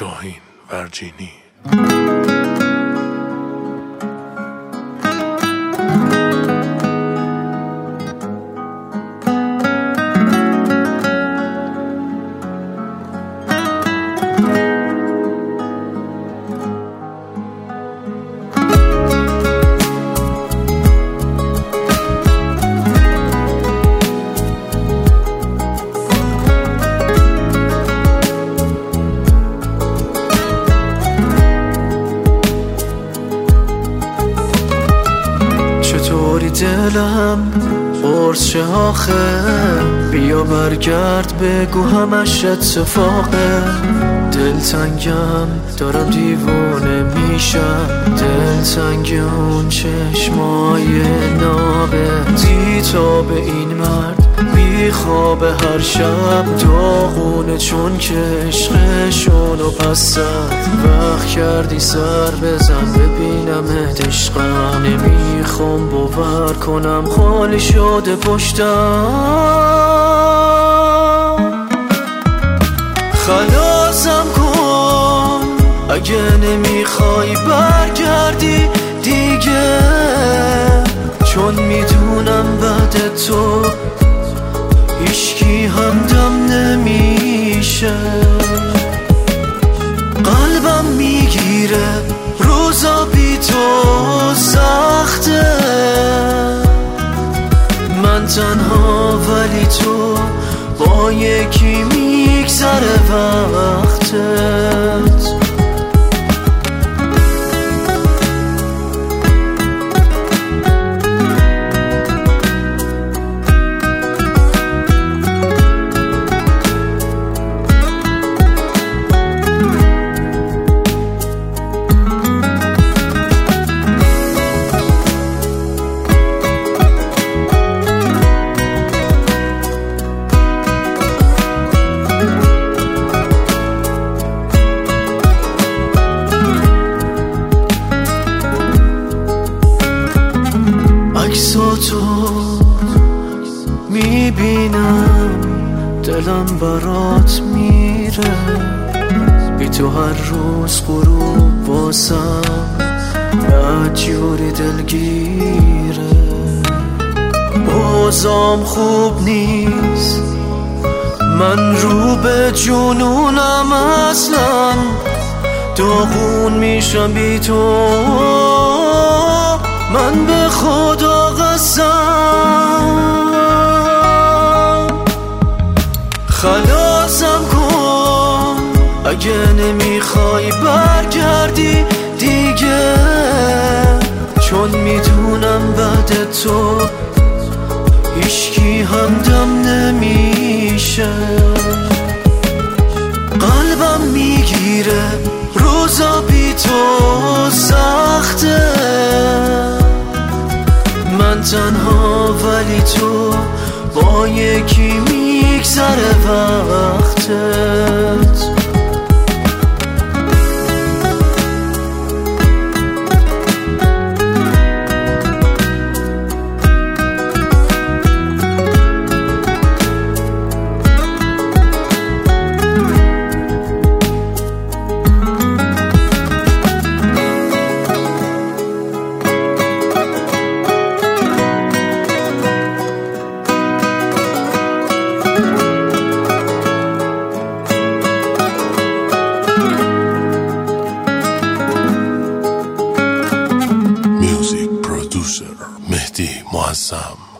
شاهین ورجینی. دلم قرص شه آخه، بیا برگرد بگو همش اتفاقه. دلتنگم دارم دیوانه میشم، دلتنگ اون چشمای نابه. دیتا به این مرد بی خواب هر شب داغونه، چون که عشقشونو پس زد. وقت کردی سر بزن ببینم عشقم، نمیخوام باور کنم خالی شده پشتم. خلاصم کن اگه نمیخوای برگردی دیگه، چون میدونم بعد تو هیچکی همدم نمیشه. قلبم میگیره روزا بی تو سخته، من تنها ولی تو با یکی میگذره وقتت. عکساتو میبینم دلم برات میره، بی تو هر روز غروب واسم بدجوری دلگیره. بازم خوب نیست من رو به جنونم، اصلا داغون میشم بی تو. من به خدا قسم خلاصم کن اگه نمیخوای برگردی دیگه، چون میدونم بعد تو هیچکی همدم نمیشه. قلبم میگیره روزا بی تو سخته، من تنها ولی تو با یکی میگذره وقتت. مهدی معظم.